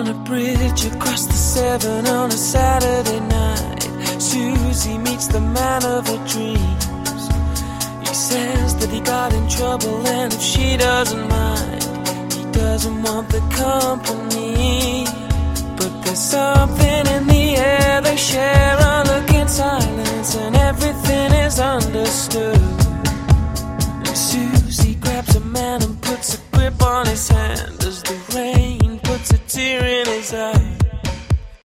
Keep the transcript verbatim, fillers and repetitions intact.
On a bridge across the Severn on a Saturday night, Susie meets the man of her dreams. He says that he got in trouble and if she doesn't mind, he doesn't want the company. But there's something in the air, they share a look in silence, and everything is understood.